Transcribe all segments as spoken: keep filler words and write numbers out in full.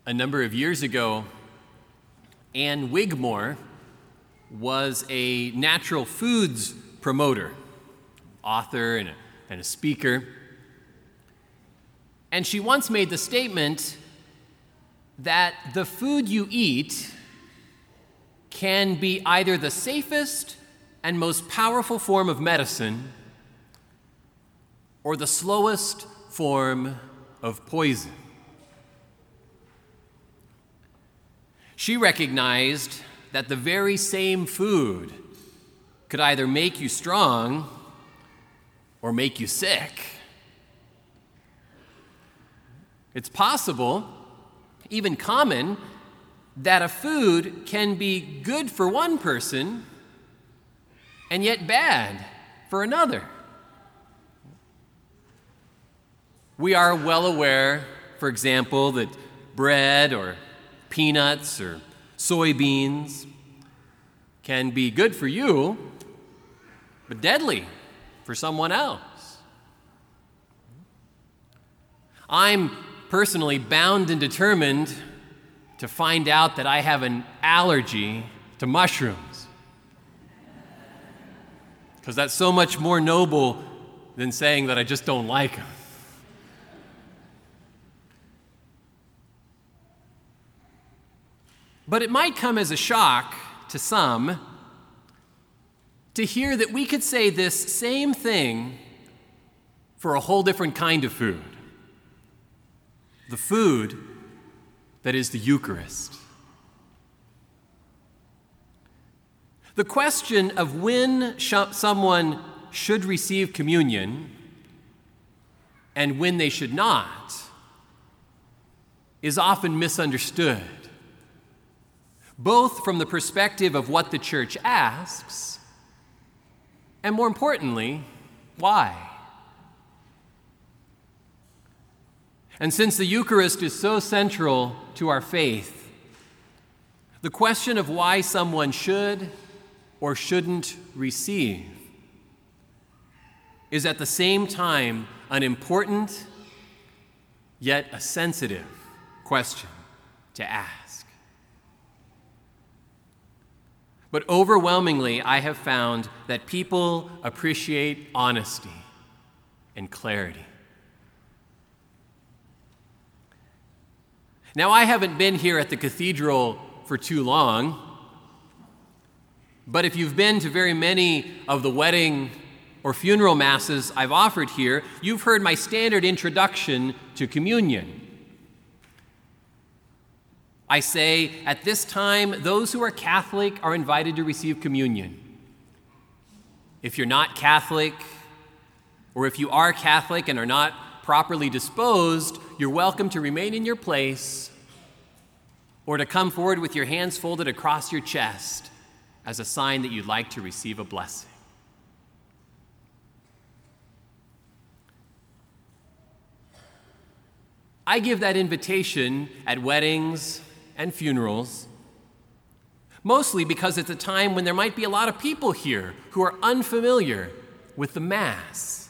A number of years ago, Ann Wigmore was a natural foods promoter, author and a, and a speaker. And she once made the statement that the food you eat can be either the safest and most powerful form of medicine or the slowest form of poison. She recognized that the very same food could either make you strong or make you sick. It's possible, even common, that a food can be good for one person and yet bad for another. We are well aware, for example, that bread or peanuts or soybeans can be good for you, but deadly for someone else. I'm personally bound and determined to find out that I have an allergy to mushrooms, because that's so much more noble than saying that I just don't like them. But it might come as a shock to some to hear that we could say this same thing for a whole different kind of food. The food that is the Eucharist. The question of when sh- someone should receive communion and when they should not is often misunderstood, both from the perspective of what the church asks, and more importantly, why. And since the Eucharist is so central to our faith, the question of why someone should or shouldn't receive is at the same time an important yet a sensitive question to ask. But overwhelmingly, I have found that people appreciate honesty and clarity. Now, I haven't been here at the cathedral for too long, but if you've been to very many of the wedding or funeral masses I've offered here, you've heard my standard introduction to communion. I say, at this time, those who are Catholic are invited to receive communion. If you're not Catholic, or if you are Catholic and are not properly disposed, you're welcome to remain in your place or to come forward with your hands folded across your chest as a sign that you'd like to receive a blessing. I give that invitation at weddings and funerals, mostly because it's a time when there might be a lot of people here who are unfamiliar with the Mass.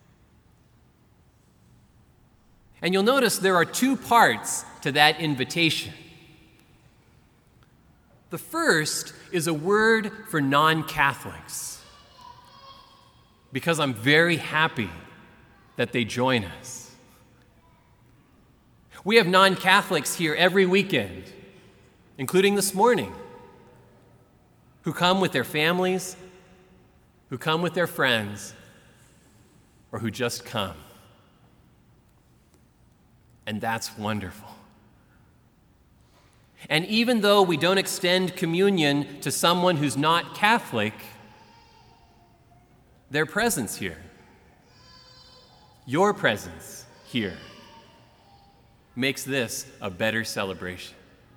And you'll notice there are two parts to that invitation. The first is a word for non-Catholics, because I'm very happy that they join us. We have non-Catholics here every weekend, including this morning, who come with their families, who come with their friends, or who just come. And that's wonderful. And even though we don't extend communion to someone who's not Catholic, their presence here, your presence here, makes this a better celebration.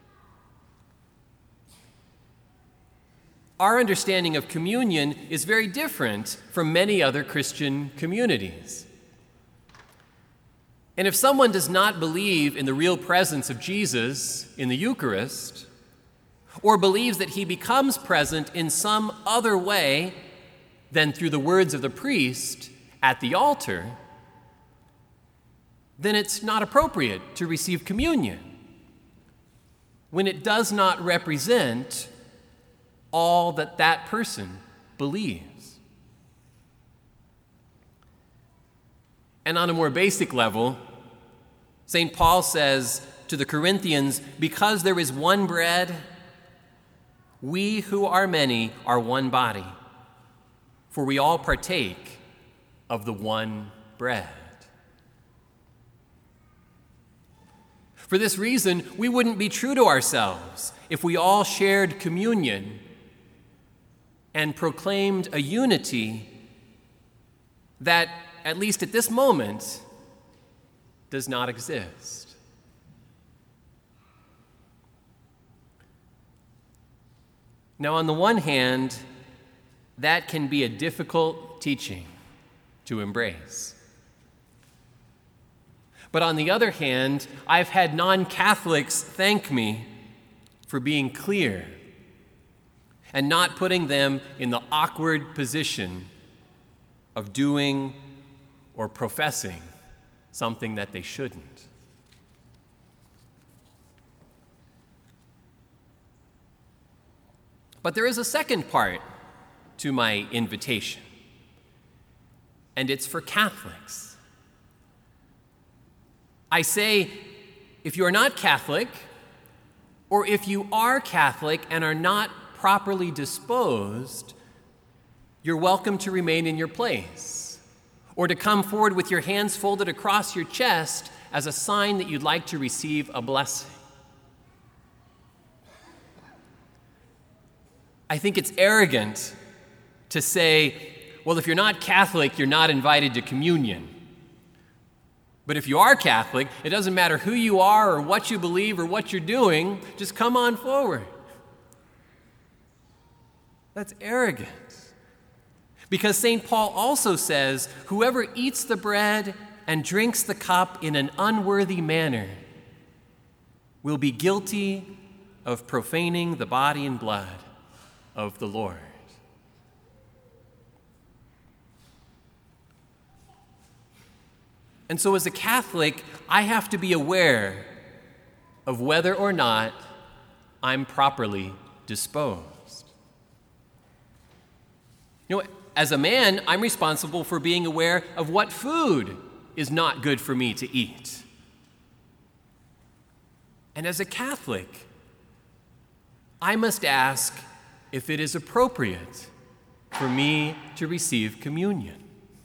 Our understanding of communion is very different from many other Christian communities. And if someone does not believe in the real presence of Jesus in the Eucharist, or believes that he becomes present in some other way than through the words of the priest at the altar, then it's not appropriate to receive communion. when it does not represent all that that person believes. And on a more basic level, Saint Paul says to the Corinthians, because there is one bread, we who are many are one body, for we all partake of the one bread. For this reason, we wouldn't be true to ourselves if we all shared communion and proclaimed a unity that, at least at this moment, does not exist. Now, on the one hand, that can be a difficult teaching to embrace. But on the other hand, I've had non-Catholics thank me for being clear and not putting them in the awkward position of doing or professing something that they shouldn't. But there is a second part to my invitation, and it's for Catholics. I say, if you are not Catholic, or if you are Catholic and are not properly disposed, you're welcome to remain in your place, or to come forward with your hands folded across your chest as a sign that you'd like to receive a blessing. I think it's arrogant to say, well, if you're not Catholic, you're not invited to communion. But if you are Catholic, it doesn't matter who you are or what you believe or what you're doing, just come on forward. That's arrogant. Because Saint Paul also says, whoever eats the bread and drinks the cup in an unworthy manner will be guilty of profaning the body and blood of the Lord. And so as a Catholic, I have to be aware of whether or not I'm properly disposed. You know, as a man, I'm responsible for being aware of what food is not good for me to eat. And as a Catholic, I must ask if it is appropriate for me to receive communion.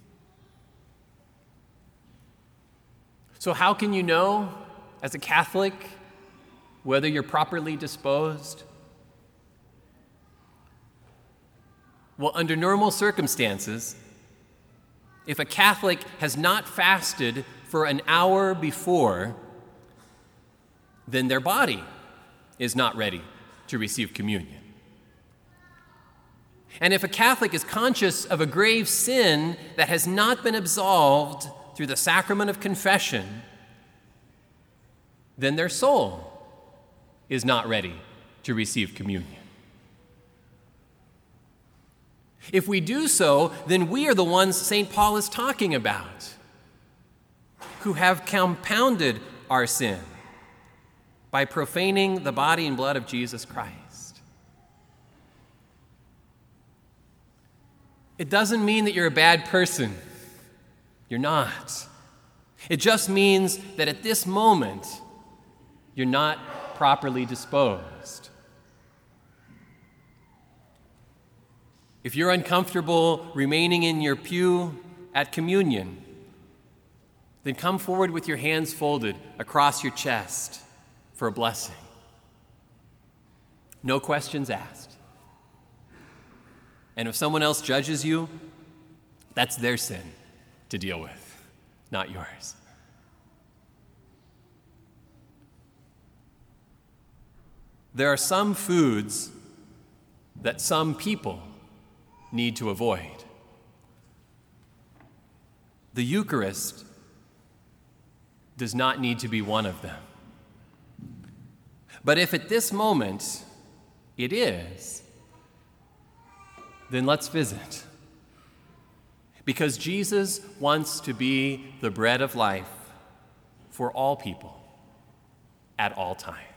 So how can you know, as a Catholic, whether you're properly disposed? Well, under normal circumstances, if a Catholic has not fasted for an hour before, then their body is not ready to receive communion. And if a Catholic is conscious of a grave sin that has not been absolved through the sacrament of confession, then their soul is not ready to receive communion. If we do so, then we are the ones Saint Paul is talking about, who have compounded our sin by profaning the body and blood of Jesus Christ. It doesn't mean that you're a bad person. You're not. It just means that at this moment, you're not properly disposed. If you're uncomfortable remaining in your pew at communion, then come forward with your hands folded across your chest for a blessing. No questions asked. And if someone else judges you, that's their sin to deal with, not yours. There are some foods that some people need to avoid. The Eucharist does not need to be one of them. But if at this moment it is, then let's visit. Because Jesus wants to be the bread of life for all people at all times.